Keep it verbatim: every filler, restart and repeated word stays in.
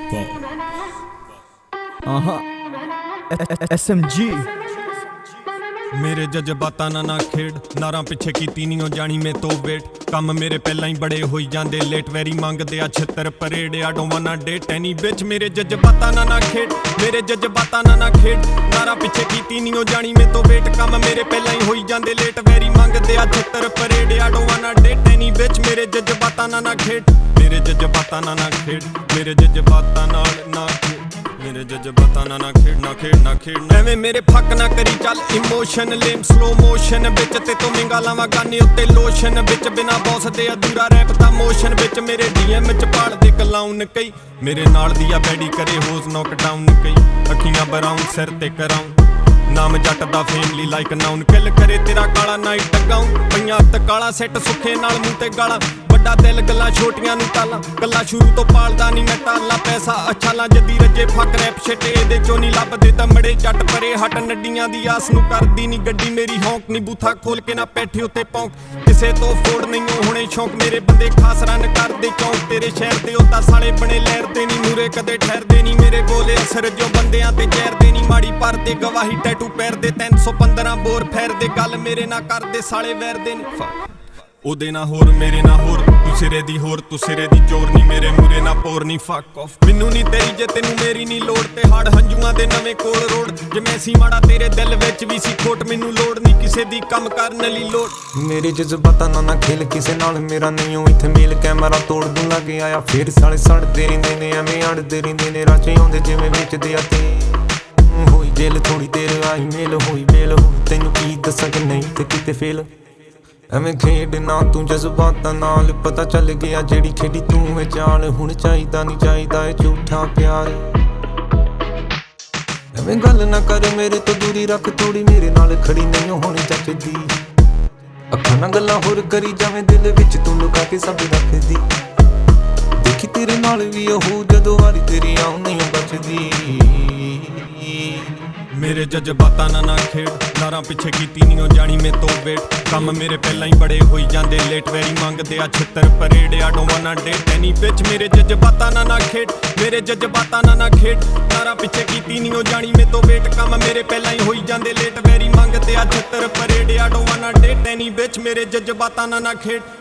Uh-huh. S M G ਮੇਰੇ ਜਜ਼ਬਾਤਾਂ ਨਾਲ ਨਾ ਖੇਡ, ਨਾਰਾਂ ਪਿੱਛੇ ਕੀਤੀ ਨਹੀਂ ਉਹ ਜਾਣੀ ਮੇ ਤੋਂ ਵੇਟ। ਕੰਮ ਮੇਰੇ ਪਹਿਲਾਂ ਹੀ ਬੜੇ ਹੋਈ ਜਾਂਦੇ ਲੇਟ, ਵੈਰੀ ਮੰਗਦੇ ਆ ਛਿੱਤਰ parade. I don't wanna date any bitch. ਮੇਰੇ ਜਜ਼ਬਾਤਾਂ ਨਾਲ ਨਾ ਖੇਡ, ਮੇਰੇ ਜਜ਼ਬਾਤਾਂ ਨਾਲ ਨਾ ਖੇਡ, ਨਾਰਾਂ ਪਿੱਛੇ ਕੀਤੀ ਨਹੀਂ ਉਹ ਜਾਣੀ ਮੇ ਤੋਂ ਵੇਟ। ਕੰਮ ਮੇਰੇ ਪਹਿਲਾਂ ਹੀ ਹੋਈ ਜਾਂਦੇ ਲੇਟ, ਵੈਰੀ ਮੰਗਦੇ ਆ ਛਿੱਤਰ parade. I don't wanna date any bitch. ਮੇਰੇ ਜਜ਼ਬਾਤਾਂ ਨਾਲ ਨਾ ਖੇਡ, ਮੇਰੇ ਜਜ਼ਬਾਤਾਂ ਨਾਲ ਨਾ ਖੇਡ, ਮੇਰੇ ਜਜ਼ਬਾਤਾਂ ਨਾਲ ਨਾ ਖੇਡ, ਮੇਰੇ ਜਜ਼ਬਾਤਾਂ ਨਾਲ ਨਾ ਖੇਡ, ਨਾ ਖੇਡ, ਨਾ ਖੇਡ। ਐਵੇਂ ਮੇਰੇ ਫੱਕ ਨਾ ਕਰੀ ਚੱਲ ਇਮੋਸ਼ਨ ਲੇਮ ਸਲੋ ਮੋਸ਼ਨ ਵਿੱਚ। ਤੇ ਤੂੰ ਮਿੰਗਾ ਲਾਵਾਂ ਗਾਨੇ ਉੱਤੇ ਲੋਸ਼ਨ ਵਿੱਚ, ਬਿਨਾ ਬੌਸ ਦੇ ਅਧੂਰਾ ਰੈਪ ਦਾ ਮੋਸ਼ਨ ਵਿੱਚ। ਮੇਰੇ ਡੀਐਮ ਚ ਪਾਲਦੇ ਕਲਾਉਨ ਕਈ, ਮੇਰੇ ਨਾਲ ਦੀ ਆ ਬੈਡੀ ਕਰੇ ਹੋਜ਼ ਨੌਕ ਡਾਊਨ ਕਈ। ਅੱਖੀਆਂ ਬਰਾਊਨ ਸਿਰ ਤੇ ਕਰਾਉਂ, ਨਾਮ ਜੱਟ ਦਾ ਫੇਮਲੀ ਲਾਈਕ ਨਾਉਨ। ਕਿਲ ਕਰੇ ਤੇਰਾ ਕਾਲਾ ਨਾਈਟ ਟਗਾਉਂ, ਪਈਆਂ ਹੱਥ ਕਾਲਾ ਸੈੱਟ ਸੁੱਖੇ ਨਾਲ ਮੂੰਹ ਤੇ ਗਾਲਾਂ। ਵੱਡਾ ਦਿਲ ਗੱਲਾਂ ਛੋਟੀਆਂ ਨੂੰ ਟਾਲਾਂ, ਗੱਲਾਂ ਸ਼ੁਰੂ ਤੋਂ ਪਾਲਦਾ ਨਹੀਂ ਮੈਂ ਟਾਲਾ। ਪੈਸਾ ਅੱਛਾ ਲਾਂ ਜੱਦੀ ਰੱਜੇ ਫੱਕ ਰੈਪ ਛਿੱਟੇ ਇਹਦੇ ਚੋਂ ਨਹੀਂ ਲੱਭਦੇ ਤਮੜੇ। ਜੱਟ ਪਰੇ ਹਟ ਨੱਡੀਆਂ ਦੀ ਆਸ ਨੂੰ ਕਰਦੀ ਨਹੀਂ ਗੱਡੀ ਮੇਰੀ ਹੌਂਕ। ਨਹੀਂ ਬੂਥਾ ਖੋਲ ਕੇ ਨਾ ਪੈਠੇ ਉੱਤੇ ਪੌਂਕ, ਕਿਸੇ ਤੋਂ ਫੋੜ ਨਹੀਂ ਹੁਣੇ ਸ਼ੌਂਕ। ਮੇਰੇ ਬੰਦੇ ਖਾਸ ਰਨ ਕਰਦੇ ਚੌਂਕ, ਤੇਰੇ ਸ਼ਹਿਰ ਦੇ ਉਹ ਤਾਂ ਸਾਲੇ ਬਣੇ ਲਹਿਰਦੇ ਨਹੀਂ। ਮੂਰੇ ਕਦੇ ਠਹਿਰਦੇ ਨਹੀਂ ਮੇਰੇ ਬੋਲੇ ਅਸਰ ਜੋ ਬੰਦਿਆਂ ਤੇ ਜ਼ਹਿਰਦੇ ਨਹੀਂ। ਮਾੜੀ ਪਰਦੇ ਗਵਾਹੀ ਟੈਟੂ ਪੈਰਦੇ, ਤਿੰਨ ਸੌ ਪੰਦਰਾਂ ਬੋਰ ਫੈਰਦੇ। ਗੱਲ ਮੇਰੇ ਨਾਲ ਕਰਦੇ ਸਾਲੇ ਵੈਰਦੇ ਨੇ। ਉਹਦੇ ਨਾ ਹੋਰ ਮੇਰੇ ਨਾ ਹੋਰ, ਤੂੰ ਸਿਰੇ ਦੀ ਹੋਰ ਤੂੰ ਸਿਰੇ ਦੀ ਚੋਰ ਨਹੀਂ। ਮੇਰੇ ਮੂਰੇ ਨਾ ਪੋਰ ਨਹੀਂ ਫੱਕ ਆਫ। ਮੈਨੂੰ ਨਹੀਂ ਤੇਰੀ ਜੇ ਤੈਨੂੰ ਮੇਰੀ ਨਹੀਂ ਲੋੜ, ਤੇ ਹੜ ਹੰਝੂਆਂ ਦੇ ਨਵੇਂ ਕੋਲ ਰੋਡ। ਜਿਵੇਂ ਸੀ ਮਾੜਾ ਤੇਰੇ ਦਿਲ ਵਿੱਚ ਵੀ ਸੀ ਖੋਟ, ਮੈਨੂੰ ਲੋੜ ਨਹੀਂ ਕਿਸੇ ਦੀ ਕੰਮ ਕਰਨ ਲਈ ਲੋੜ। ਮੇਰੇ ਜਜ਼ਬਾਤਾਂ ਨਾਲ ਨਾ ਖੇਲ ਕਿਸੇ ਨਾਲ, ਮੇਰਾ ਨਹੀਂ ਓ ਇੱਥੇ ਮੇਲ। ਕੈਮਰਾ ਤੋੜ ਦੂੰ ਲੱਗ ਆਇਆ ਫੇਰ ਸਾਲੇ ਸੜਦੇ ਰਹਿੰਦੇ ਨੇ, ਐਵੇਂ ਅੜਦੇ ਰਹਿੰਦੇ ਨੇ। ਰਾਚੇ ਆਉਂਦੇ ਜਿਵੇਂ ਵੇਚਦੇ ਆ ਤੇ ਹੋਈ ਜੇਲ ਥੋੜੀ ਦੇਰ ਆਈ ਮੇਲ ਹੋਈ ਮੇਲ। ਹੁਣ ਤੈਨੂੰ ਕੀ ਦੱਸਾਂ ਕਿ ਨਹੀਂ ਤੇ ਕਿਤੇ ਫੇਲ। ਐਵੇਂ ਖੇਡ ਨਾ ਤੂੰ ਜਜ਼ਬਾਤਾਂ ਨਾਲ, ਪਤਾ ਚੱਲ ਗਿਆ ਜਿਹੜੀ ਖੇਡੀ ਤੂੰ ਇਹ ਚਾਲ। ਹੁਣ ਚਾਹੀਦਾ ਨਹੀਂ ਚਾਹੀਦਾ ਇਹ ਝੂਠਾ ਪਿਆਰ। ਐਵੇਂ ਗੱਲ ਨਾ ਕਰ ਮੇਰੇ ਤੋਂ ਦੂਰੀ ਰੱਖ ਥੋੜੀ, ਮੇਰੇ ਨਾਲ ਖੜੀ ਨਹੀਂ ਹੋਣੀ ਚੱਜਦੀ। ਅੱਖਾਂ ਨਾਲ ਗੱਲਾਂ ਹੋਰ ਕਰੀ ਜਾਵੇਂ, ਦਿਲ ਵਿੱਚ ਤੂੰ ਲੁਕਾ ਕੇ ਸਭ ਰੱਖਦੀ। ਦੇਖੀ ਤੇਰੇ ਨਾਲ ਵੀ ਉਹ ਜਦੋਂ ਵਾਰੀ ਤੇਰੀ ਆਉਂ ਨਹੀਂ ਬਚਦੀ। ਮੇਰੇ ਜਜ਼ਬਾਤਾਂ ਨਾਲ ਨਾ ਖੇਡ, ਨਾਰਾਂ ਪਿੱਛੇ ਕੀਤੀ ਨਹੀਂ ਉਹ ਜਾਣੀ ਮੇ ਤੋਂ ਵੇਟ। ਕੰਮ ਮੇਰੇ ਪਹਿਲਾਂ ਹੀ ਬੜੇ ਹੋਈ ਜਾਂਦੇ ਲੇਟ, ਵੈਰੀ ਮੰਗਦੇ ਆ ਛਿੱਤਰ parade. I don't wanna date any bitch. ਮੇਰੇ ਜਜ਼ਬਾਤਾਂ ਨਾਲ ਨਾ ਖੇਡ, ਮੇਰੇ ਜਜ਼ਬਾਤਾਂ ਨਾਲ ਨਾ ਖੇਡ, ਨਾਰਾਂ ਪਿੱਛੇ ਕੀਤੀ ਨਹੀਂ ਉਹ ਜਾਣੀ ਮੇ ਤੋਂ ਵੇਟ। ਕੰਮ ਮੇਰੇ ਪਹਿਲਾਂ ਹੀ ਹੋਈ ਜਾਂਦੇ ਲੇਟ, ਵੈਰੀ ਮੰਗਦੇ ਆ ਛਿੱਤਰ parade. I don't wanna date any bitch. ਮੇਰੇ ਜਜ਼ਬਾਤਾਂ ਨਾਲ ਨਾ ਖੇਡ।